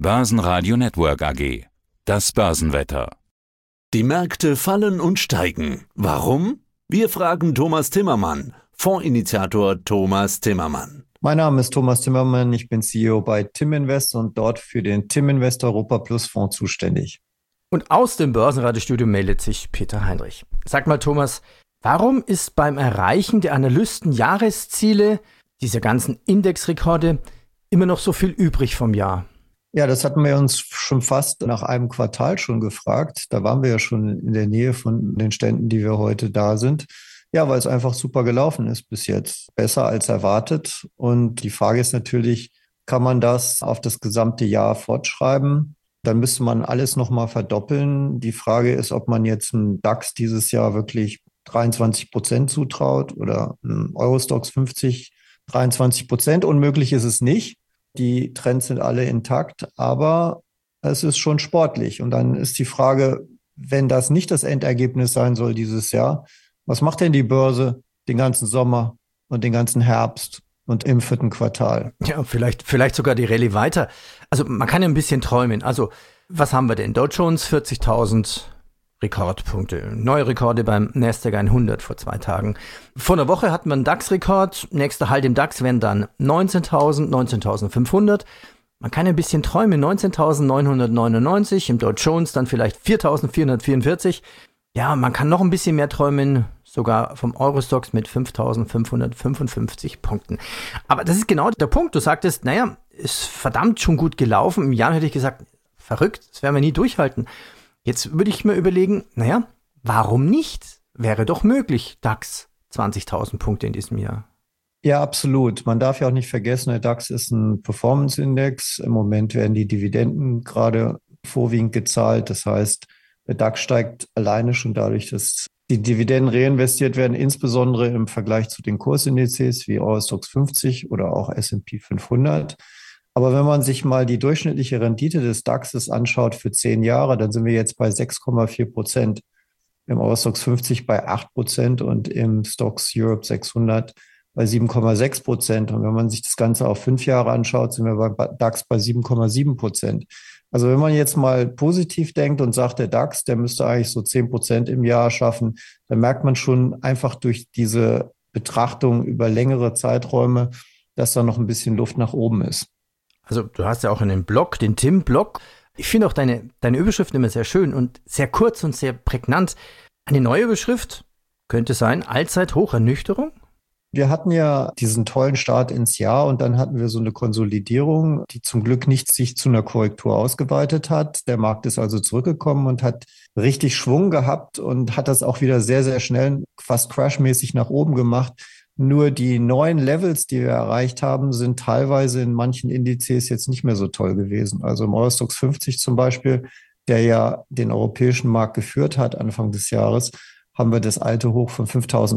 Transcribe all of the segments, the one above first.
Börsenradio Network AG. Das Börsenwetter. Die Märkte fallen und steigen. Warum? Wir fragen Thomas Timmermann, Fondsinitiator Thomas Timmermann. Mein Name ist Thomas Timmermann, ich bin CEO bei TimInvest und dort für den TimInvest Europa Plus Fonds zuständig. Und aus dem Börsenradiostudio meldet sich Peter Heinrich. Sag mal Thomas, warum ist beim Erreichen der Analysten-Jahresziele, dieser ganzen Indexrekorde, immer noch so viel übrig vom Jahr? Ja, das hatten wir uns schon fast nach einem Quartal schon gefragt. Da waren wir ja schon in der Nähe von den Ständen, die wir heute da sind. Ja, weil es einfach super gelaufen ist bis jetzt. Besser als erwartet. Und die Frage ist natürlich, kann man das auf das gesamte Jahr fortschreiben? Dann müsste man alles nochmal verdoppeln. Die Frage ist, ob man jetzt einen DAX dieses Jahr wirklich 23% zutraut oder einen Eurostoxx 50, 23%. Unmöglich ist es nicht. Die Trends sind alle intakt, aber es ist schon sportlich. Und dann ist die Frage, wenn das nicht das Endergebnis sein soll dieses Jahr, was macht denn die Börse den ganzen Sommer und den ganzen Herbst und im 4. Quartal? Ja, vielleicht sogar die Rallye weiter. Also man kann ja ein bisschen träumen. Also was haben wir denn? Dow Jones 40.000 Rekordpunkte. Neue Rekorde beim Nasdaq 100 vor 2 Tagen. Vor einer Woche hatten wir einen DAX-Rekord. Nächster Halt im DAX wären dann 19.000, 19.500. Man kann ein bisschen träumen. 19.999, im Dow Jones dann vielleicht 4.444. Ja, man kann noch ein bisschen mehr träumen, sogar vom Eurostoxx mit 5.555 Punkten. Aber das ist genau der Punkt. Du sagtest, naja, ist verdammt schon gut gelaufen. Im Jahr hätte ich gesagt, verrückt, das werden wir nie durchhalten. Jetzt würde ich mir überlegen, naja, warum nicht? Wäre doch möglich, DAX 20.000 Punkte in diesem Jahr. Ja, absolut. Man darf ja auch nicht vergessen, der DAX ist ein Performance-Index. Im Moment werden die Dividenden gerade vorwiegend gezahlt. Das heißt, der DAX steigt alleine schon dadurch, dass die Dividenden reinvestiert werden, insbesondere im Vergleich zu den Kursindizes wie Eurostoxx 50 oder auch S&P 500. Aber wenn man sich mal die durchschnittliche Rendite des DAXes anschaut für 10 Jahre, dann sind wir jetzt bei 6,4%, im Eurostoxx 50 bei 8% und im Stoxx Europe 600 bei 7,6%. Und wenn man sich das Ganze auf 5 Jahre anschaut, sind wir bei DAX bei 7,7%. Also wenn man jetzt mal positiv denkt und sagt, der DAX, der müsste eigentlich so 10% im Jahr schaffen, dann merkt man schon einfach durch diese Betrachtung über längere Zeiträume, dass da noch ein bisschen Luft nach oben ist. Also du hast ja auch einen Blog, den Tim-Blog. Ich finde auch deine Überschrift immer sehr schön und sehr kurz und sehr prägnant. Eine neue Überschrift könnte sein, Allzeithochernüchterung. Wir hatten ja diesen tollen Start ins Jahr und dann hatten wir so eine Konsolidierung, die zum Glück nicht sich zu einer Korrektur ausgeweitet hat. Der Markt ist also zurückgekommen und hat richtig Schwung gehabt und hat das auch wieder sehr, sehr schnell, fast crashmäßig nach oben gemacht. Nur die neuen Levels, die wir erreicht haben, sind teilweise in manchen Indizes jetzt nicht mehr so toll gewesen. Also im Eurostoxx 50 zum Beispiel, der ja den europäischen Markt geführt hat Anfang des Jahres, haben wir das alte Hoch von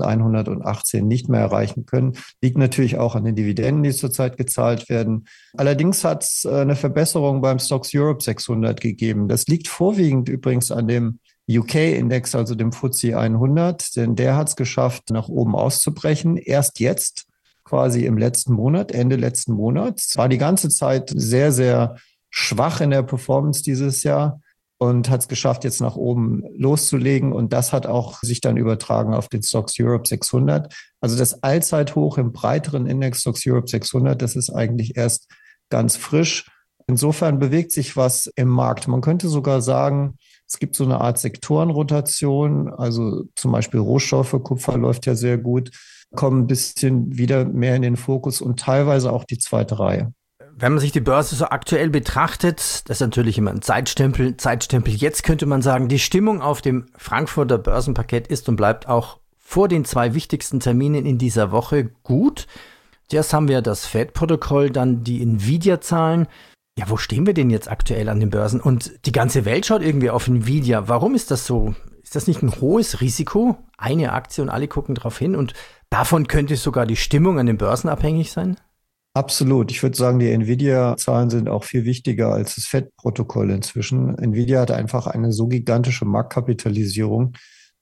5.118 nicht mehr erreichen können. Liegt natürlich auch an den Dividenden, die zurzeit gezahlt werden. Allerdings hat es eine Verbesserung beim Stoxx Europe 600 gegeben. Das liegt vorwiegend übrigens an dem UK-Index, also dem FTSE 100, denn der hat es geschafft, nach oben auszubrechen. Erst jetzt, quasi im letzten Monat, Ende letzten Monats. War die ganze Zeit sehr, sehr schwach in der Performance dieses Jahr und hat es geschafft, jetzt nach oben loszulegen. Und das hat auch sich dann übertragen auf den Stoxx Europe 600. Also das Allzeithoch im breiteren Index Stoxx Europe 600, das ist eigentlich erst ganz frisch. Insofern bewegt sich was im Markt. Man könnte sogar sagen, es gibt so eine Art Sektorenrotation, also zum Beispiel Rohstoffe, Kupfer läuft ja sehr gut, kommen ein bisschen wieder mehr in den Fokus und teilweise auch die zweite Reihe. Wenn man sich die Börse so aktuell betrachtet, das ist natürlich immer ein Zeitstempel. Jetzt könnte man sagen, die Stimmung auf dem Frankfurter Börsenparkett ist und bleibt auch vor den 2 wichtigsten Terminen in dieser Woche gut. Zuerst haben wir das Fed-Protokoll, dann die Nvidia-Zahlen. Ja, wo stehen wir denn jetzt aktuell an den Börsen? Und die ganze Welt schaut irgendwie auf Nvidia. Warum ist das so? Ist das nicht ein hohes Risiko? Eine Aktie und alle gucken drauf hin und davon könnte sogar die Stimmung an den Börsen abhängig sein? Absolut. Ich würde sagen, die Nvidia-Zahlen sind auch viel wichtiger als das Fed-Protokoll inzwischen. Nvidia hat einfach eine so gigantische Marktkapitalisierung.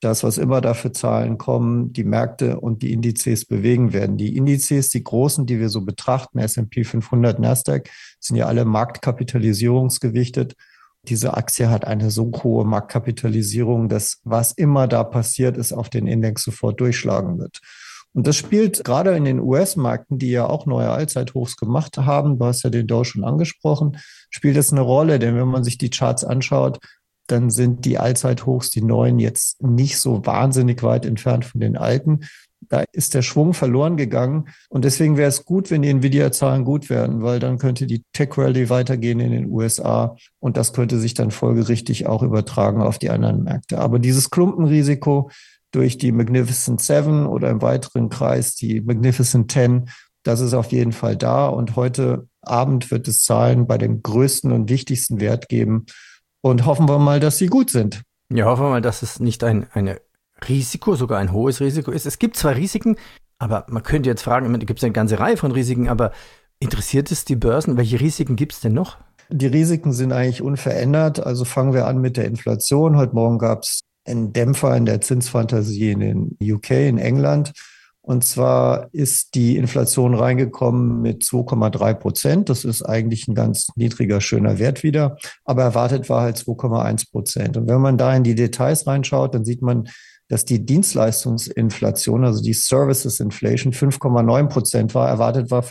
dass was immer da für Zahlen kommen, die Märkte und die Indizes bewegen werden. Die Indizes, die großen, die wir so betrachten, S&P 500, Nasdaq, sind ja alle marktkapitalisierungsgewichtet. Diese Aktie hat eine so hohe Marktkapitalisierung, dass was immer da passiert, es auf den Index sofort durchschlagen wird. Und das spielt gerade in den US-Märkten, die ja auch neue Allzeithochs gemacht haben, du hast ja den Dow schon angesprochen, spielt das eine Rolle, denn wenn man sich die Charts anschaut, dann sind die Allzeithochs, die neuen, jetzt nicht so wahnsinnig weit entfernt von den alten. Da ist der Schwung verloren gegangen. Und deswegen wäre es gut, wenn die Nvidia-Zahlen gut werden, weil dann könnte die Tech-Rally weitergehen in den USA. Und das könnte sich dann folgerichtig auch übertragen auf die anderen Märkte. Aber dieses Klumpenrisiko durch die Magnificent Seven oder im weiteren Kreis die Magnificent Ten, das ist auf jeden Fall da. Und heute Abend wird es Zahlen bei dem größten und wichtigsten Wert geben. Und hoffen wir mal, dass sie gut sind. Ja, hoffen wir mal, dass es nicht ein Risiko, sogar ein hohes Risiko ist. Es gibt zwar Risiken, aber man könnte jetzt fragen, da gibt es eine ganze Reihe von Risiken, aber interessiert es die Börsen? Welche Risiken gibt es denn noch? Die Risiken sind eigentlich unverändert. Also fangen wir an mit der Inflation. Heute Morgen gab es einen Dämpfer in der Zinsfantasie in den UK, in England. Und zwar ist die Inflation reingekommen mit 2,3%. Das ist eigentlich ein ganz niedriger, schöner Wert wieder. Aber erwartet war halt 2,1%. Und wenn man da in die Details reinschaut, dann sieht man, dass die Dienstleistungsinflation, also die Services Inflation, 5,9% war. Erwartet war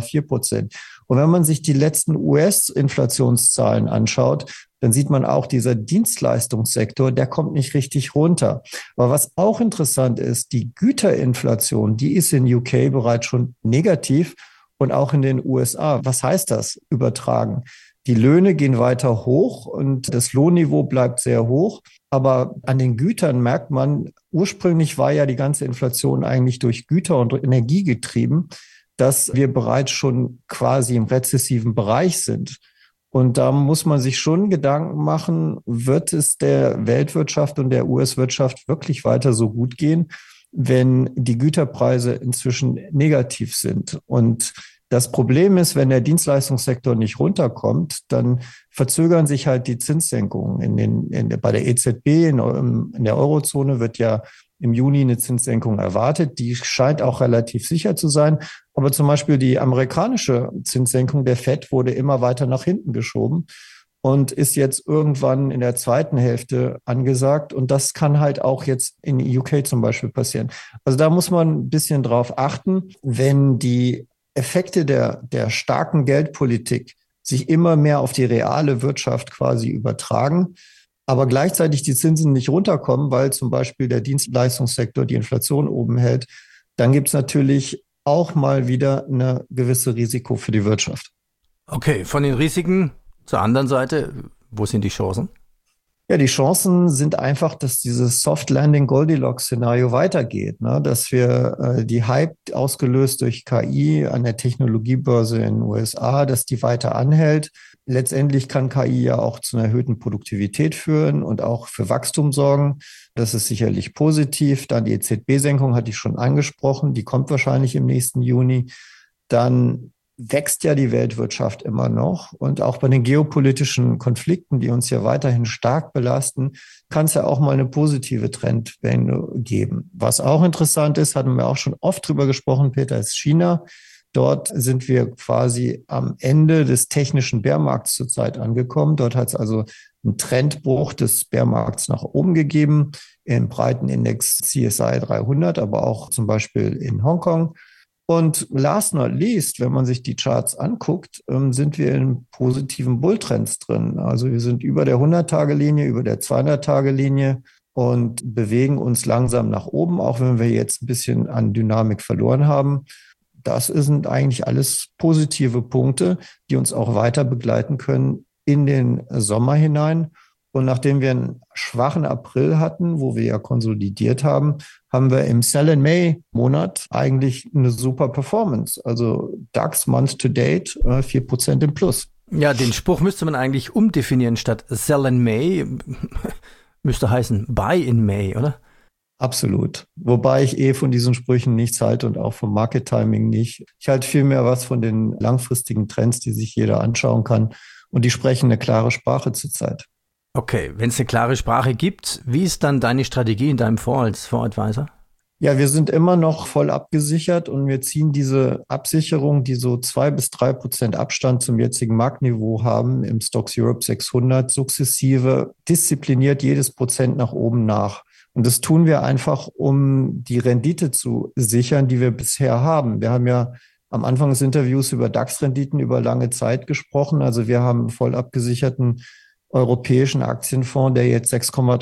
5,4%. Und wenn man sich die letzten US-Inflationszahlen anschaut, dann sieht man auch, dieser Dienstleistungssektor, der kommt nicht richtig runter. Aber was auch interessant ist, die Güterinflation, die ist in UK bereits schon negativ und auch in den USA. Was heißt das übertragen? Die Löhne gehen weiter hoch und das Lohnniveau bleibt sehr hoch. Aber an den Gütern merkt man, ursprünglich war ja die ganze Inflation eigentlich durch Güter und Energie getrieben, dass wir bereits schon quasi im rezessiven Bereich sind. Und da muss man sich schon Gedanken machen, wird es der Weltwirtschaft und der US-Wirtschaft wirklich weiter so gut gehen, wenn die Güterpreise inzwischen negativ sind? Und das Problem ist, wenn der Dienstleistungssektor nicht runterkommt, dann verzögern sich halt die Zinssenkungen. Bei der EZB in der Eurozone wird ja im Juni eine Zinssenkung erwartet. Die scheint auch relativ sicher zu sein. Aber zum Beispiel die amerikanische Zinssenkung der Fed wurde immer weiter nach hinten geschoben und ist jetzt irgendwann in der zweiten Hälfte angesagt. Und das kann halt auch jetzt in UK zum Beispiel passieren. Also da muss man ein bisschen drauf achten, wenn die Effekte der starken Geldpolitik sich immer mehr auf die reale Wirtschaft quasi übertragen, aber gleichzeitig die Zinsen nicht runterkommen, weil zum Beispiel der Dienstleistungssektor die Inflation oben hält, dann gibt es natürlich auch mal wieder eine gewisse Risiko für die Wirtschaft. Okay, von den Risiken zur anderen Seite, wo sind die Chancen? Ja, die Chancen sind einfach, dass dieses Soft Landing Goldilocks-Szenario weitergeht, ne? Dass wir die Hype ausgelöst durch KI an der Technologiebörse in den USA, dass die weiter anhält. Letztendlich kann KI ja auch zu einer erhöhten Produktivität führen und auch für Wachstum sorgen. Das ist sicherlich positiv. Dann die EZB-Senkung hatte ich schon angesprochen. Die kommt wahrscheinlich im nächsten Juni. Dann wächst ja die Weltwirtschaft immer noch. Und auch bei den geopolitischen Konflikten, die uns ja weiterhin stark belasten, kann es ja auch mal eine positive Trendwende geben. Was auch interessant ist, hatten wir auch schon oft drüber gesprochen, Peter, ist China. Dort sind wir quasi am Ende des technischen Bärmarkts zurzeit angekommen. Dort hat es also einen Trendbruch des Bärmarkts nach oben gegeben, im breiten Index CSI 300, aber auch zum Beispiel in Hongkong. Und last not least, wenn man sich die Charts anguckt, sind wir in positiven Bulltrends drin. Also wir sind über der 100-Tage-Linie, über der 200-Tage-Linie und bewegen uns langsam nach oben, auch wenn wir jetzt ein bisschen an Dynamik verloren haben. Das sind eigentlich alles positive Punkte, die uns auch weiter begleiten können in den Sommer hinein. Und nachdem wir einen schwachen April hatten, wo wir ja konsolidiert haben, haben wir im Sell-in-May-Monat eigentlich eine super Performance. Also DAX Month to Date 4% im Plus. Ja, den Spruch müsste man eigentlich umdefinieren statt Sell in May. Müsste heißen Buy in May, oder? Absolut. Wobei ich von diesen Sprüchen nichts halte und auch vom Market Timing nicht. Ich halte vielmehr was von den langfristigen Trends, die sich jeder anschauen kann. Und die sprechen eine klare Sprache zurzeit. Okay, wenn es eine klare Sprache gibt, wie ist dann deine Strategie in deinem Fonds als Fondsadvisor? Ja, wir sind immer noch voll abgesichert und wir ziehen diese Absicherung, die so 2-3% Abstand zum jetzigen Marktniveau haben, im Stocks Europe 600 sukzessive diszipliniert jedes Prozent nach oben nach. Und das tun wir einfach, um die Rendite zu sichern, die wir bisher haben. Wir haben ja am Anfang des Interviews über DAX-Renditen über lange Zeit gesprochen. Also wir haben einen voll abgesicherten europäischen Aktienfonds, der jetzt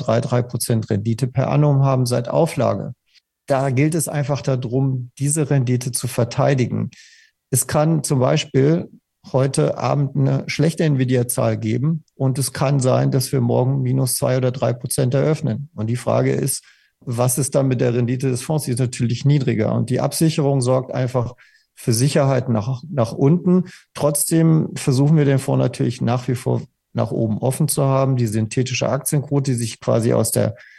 6,33% Rendite per annum haben seit Auflage. Da gilt es einfach darum, diese Rendite zu verteidigen. Es kann zum Beispiel heute Abend eine schlechte Nvidia-Zahl geben und es kann sein, dass wir morgen minus 2 oder 3% eröffnen. Und die Frage ist, was ist dann mit der Rendite des Fonds? Die ist natürlich niedriger. Und die Absicherung sorgt einfach für Sicherheit nach unten. Trotzdem versuchen wir den Fonds natürlich nach wie vor nach oben offen zu haben. Die synthetische Aktienquote, die sich quasi aus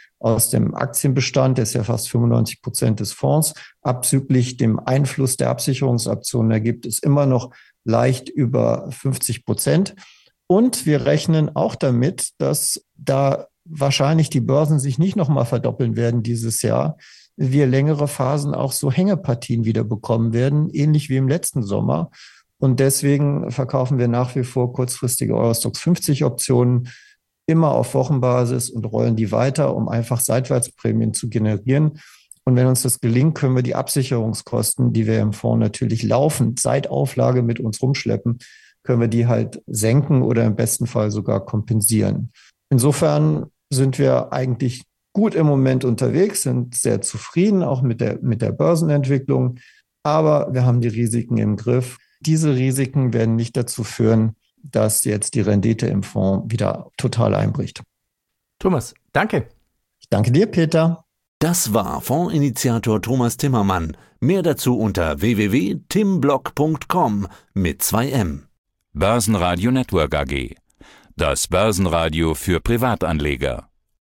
dem Aktienbestand, der ist ja fast 95% des Fonds, abzüglich dem Einfluss der Absicherungsoptionen ergibt, ist immer noch leicht über 50%. Und wir rechnen auch damit, dass da wahrscheinlich die Börsen sich nicht nochmal verdoppeln werden dieses Jahr, wir längere Phasen auch so Hängepartien wieder bekommen werden, ähnlich wie im letzten Sommer. Und deswegen verkaufen wir nach wie vor kurzfristige Eurostoxx 50 Optionen immer auf Wochenbasis und rollen die weiter, um einfach Seitwärtsprämien zu generieren. Und wenn uns das gelingt, können wir die Absicherungskosten, die wir im Fonds natürlich laufend seit Auflage mit uns rumschleppen, können wir die halt senken oder im besten Fall sogar kompensieren. Insofern sind wir eigentlich gut im Moment unterwegs, sind sehr zufrieden, auch mit der Börsenentwicklung. Aber wir haben die Risiken im Griff. Diese Risiken werden nicht dazu führen, dass jetzt die Rendite im Fonds wieder total einbricht. Thomas, danke. Ich danke dir, Peter. Das war Fondsinitiator Thomas Timmermann. Mehr dazu unter www.timblock.com mit 2M. Börsenradio Network AG. Das Börsenradio für Privatanleger.